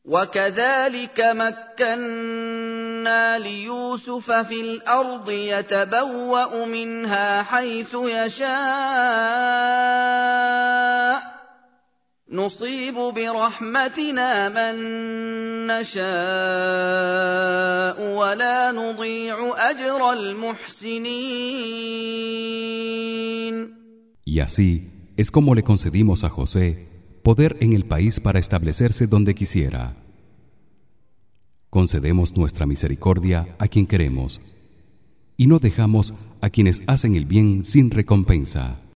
وكذلك مكنا ليوسف في الأرض يتبوأ منها حيث يشاء نصيب برحمتنا من نشاء ولا نضيع أجر المحسنين. Y así es como le concedimos a José poder en el país para establecerse donde quisiera. Concedemos nuestra misericordia a quien queremos y no dejamos a quienes hacen el bien sin recompensa.